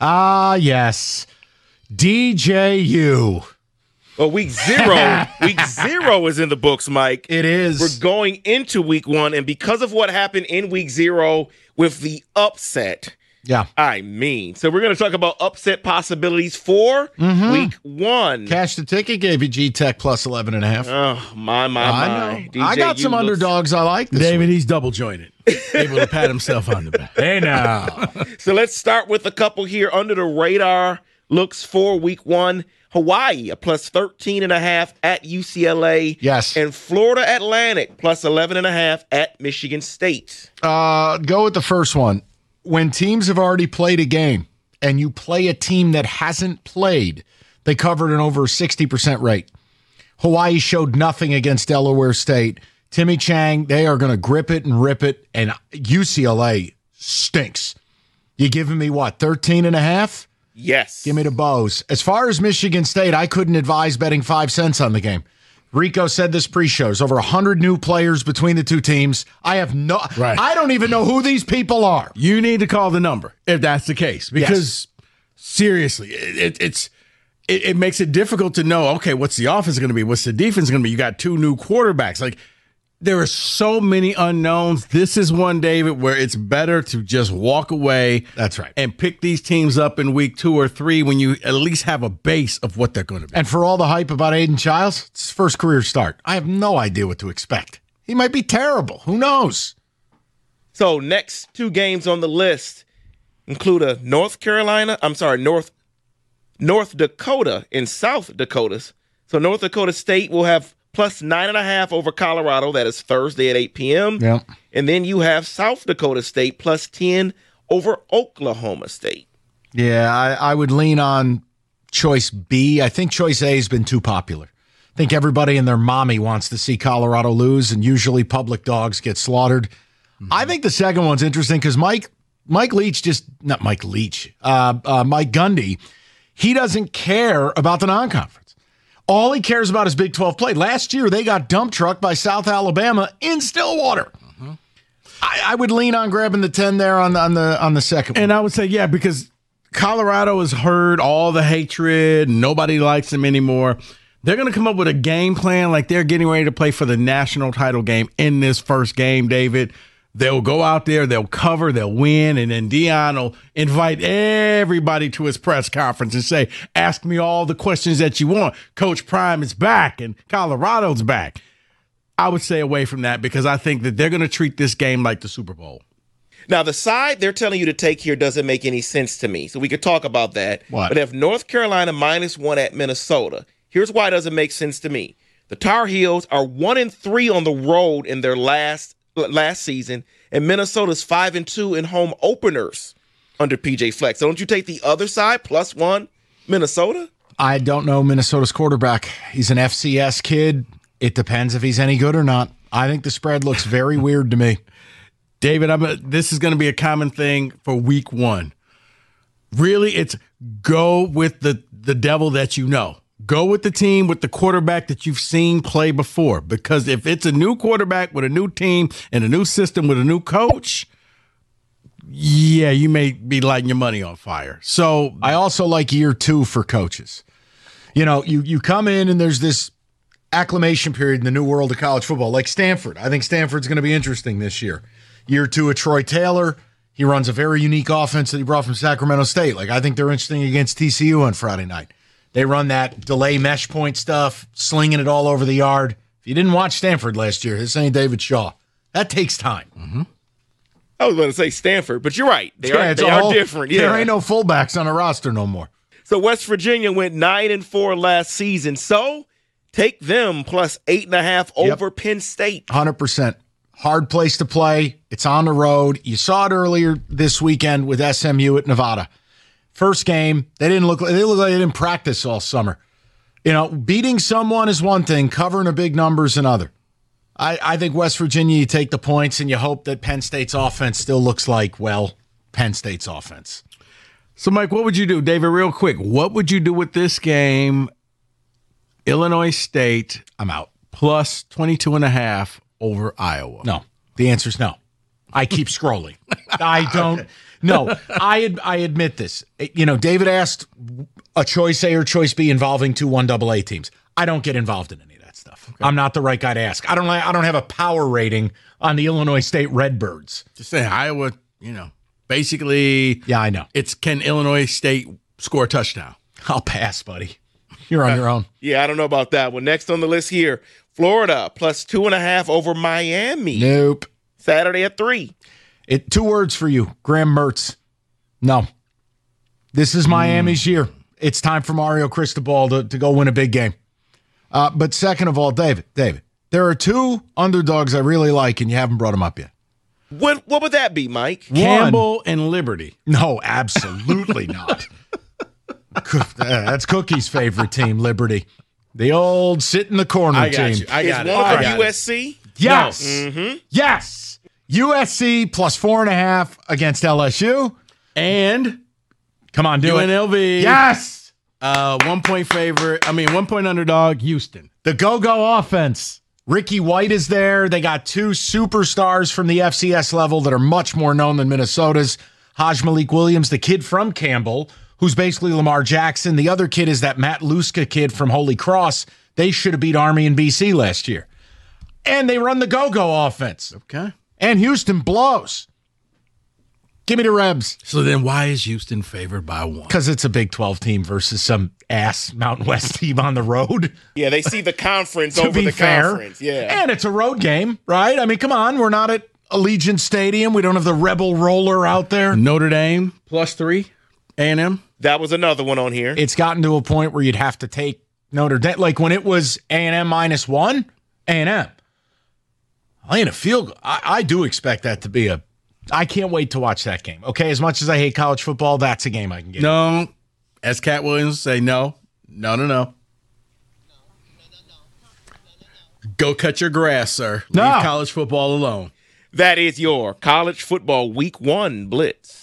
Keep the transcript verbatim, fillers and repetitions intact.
Ah, yes. D J U. Well, week zero, week zero is in the books, Mike. It is. We're going into week one, and because of what happened in week zero with the upset, yeah, I mean, so we're going to talk about upset possibilities for mm-hmm. week one. Cash the ticket gave you G-Tech plus eleven and a half. Oh, my, my, I my. know. D J I got some looks... underdogs I like this David, week. He's double jointed. Able to pat himself on the back. Hey, now. So let's start with a couple here under the radar looks for week one. Hawaii, a plus thirteen and a half at U C L A. Yes. And Florida Atlantic, plus eleven and a half at Michigan State. Uh, go with the first one. When teams have already played a game and you play a team that hasn't played, they covered an over sixty percent rate. Hawaii showed nothing against Delaware State. Timmy Chang, they are going to grip it and rip it, and U C L A stinks. You giving me what, thirteen and a half? Yes. Give me the Bows. As far as Michigan State, I couldn't advise betting five cents on the game. Rico said this pre-show. There's over one hundred new players between the two teams. I have no right. I don't even know who these people are. You need to call the number if that's the case. Because yes. seriously, it, it, it's it, it makes it difficult to know, okay, what's the offense going to be? What's the defense going to be? You got two new quarterbacks. Like, there are so many unknowns. This is one, David, where it's better to just walk away. That's right. And pick these teams up in week two or three when you at least have a base of what they're going to be. And for all the hype about Aiden Childs, it's his first career start. I have no idea what to expect. He might be terrible. Who knows? So next two games on the list include a North Carolina, I'm sorry, North North Dakota and South Dakotas. So North Dakota State will have plus nine and a half over Colorado. That is Thursday at eight p.m. Yeah. And then you have South Dakota State plus ten over Oklahoma State. Yeah, I, I would lean on choice B. I think choice A has been too popular. I think everybody and their mommy wants to see Colorado lose, and usually public dogs get slaughtered. Mm-hmm. I think the second one's interesting because Mike Mike Leach just, not Mike Leach, uh, uh, Mike Gundy, he doesn't care about the non-conference. All he cares about is Big twelve play. Last year, they got dump trucked by South Alabama in Stillwater. Uh-huh. I, I would lean on grabbing the ten there on the, on the on the second one. And I would say, yeah, because Colorado has heard all the hatred. Nobody likes them anymore. They're going to come up with a game plan like they're getting ready to play for the national title game in this first game, David. They'll go out there, they'll cover, they'll win, and then Deion will invite everybody to his press conference and say, ask me all the questions that you want. Coach Prime is back, and Colorado's back. I would stay away from that because I think that they're going to treat this game like the Super Bowl. Now, the side they're telling you to take here doesn't make any sense to me, so we could talk about that. What? But if North Carolina minus one at Minnesota, here's why it doesn't make sense to me. The Tar Heels are one and three on the road in their last last season, and Minnesota's five and two in home openers under P J Fleck. So don't you take the other side, plus one, Minnesota? I don't know Minnesota's quarterback. He's an F C S kid. It depends if he's any good or not. I think the spread looks very weird to me. David, I'm a, this is going to be a common thing for week one. Really, it's go with the, the devil that you know. Go with the team with the quarterback that you've seen play before. Because if it's a new quarterback with a new team and a new system with a new coach, yeah, you may be lighting your money on fire. So I also like year two for coaches. You know, you you come in and there's this acclimation period in the new world of college football, like Stanford. I think Stanford's going to be interesting this year. Year two of Troy Taylor. He runs a very unique offense that he brought from Sacramento State. Like, I think they're interesting against T C U on Friday night. They run that delay mesh point stuff, slinging it all over the yard. If you didn't watch Stanford last year, this ain't David Shaw. That takes time. Mm-hmm. I was going to say Stanford, but you're right. They yeah, are, they all, are different. Yeah. There ain't no fullbacks on the roster no more. So West Virginia went nine and four last season. So take them plus eight and a half over yep. Penn State. one hundred percent. Hard place to play. It's on the road. You saw it earlier this weekend with S M U at Nevada. First game, they didn't look like they looked like they didn't practice all summer. You know, beating someone is one thing, covering a big number is another. I, I think West Virginia, you take the points and you hope that Penn State's offense still looks like, well, Penn State's offense. So, Mike, what would you do? David, real quick, what would you do with this game? Illinois State, I'm out. Plus twenty-two and a half over Iowa. No. The answer's no. I keep scrolling. I don't. No, I ad- I admit this. You know, David asked a choice A or choice B involving two one double A teams. I don't get involved in any of that stuff. Okay. I'm not the right guy to ask. I don't I don't have a power rating on the Illinois State Redbirds. Just say Iowa, you know, basically. Yeah, I know. It's can Illinois State score a touchdown? I'll pass, buddy. You're on your own. Yeah, I don't know about that one. Next on the list here, Florida plus two and a half over Miami. Nope. Saturday at three. It two words for you, Graham Mertz. No. This is Miami's mm. year. It's time for Mario Cristobal to, to go win a big game. Uh, but second of all, David, David, there are two underdogs I really like, and you haven't brought them up yet. What what would that be, Mike? Campbell One. and Liberty. No, absolutely not. That's Cookie's favorite team, Liberty. The old sit in the corner I got team. You. I got Is it. one I of got U S C? It. Yes. No. Mm-hmm. Yes. U S C plus four and a half against L S U. And come on, do U N L V. it. Yes. Uh, one point favorite. I mean, one point underdog, Houston. The go-go offense. Ricky White is there. They got two superstars from the F C S level that are much more known than Minnesota's. Haj Malik Williams, the kid from Campbell, who's basically Lamar Jackson. The other kid is that Matt Luska kid from Holy Cross. They should have beat Army and B C last year. And they run the go-go offense. Okay. And Houston blows. Give me the Rebs. So then why is Houston favored by one? Because it's a Big twelve team versus some ass Mountain West team on the road. Yeah, they see the conference to over be the fair. conference. Yeah. And it's a road game, right? I mean, come on. We're not at Allegiant Stadium. We don't have the Rebel Roller out there. Notre Dame plus three. A and M. That was another one on here. It's gotten to a point where you'd have to take Notre Dame. Like when it was A and M minus one, A and M. I ain't a field goal. I, I do expect that to be a. I can't wait to watch that game. Okay, as much as I hate college football, that's a game I can get. No, as Cat Williams say, no, no, no, no. Go cut your grass, sir. No. Leave college football alone. That is your college football week one blitz.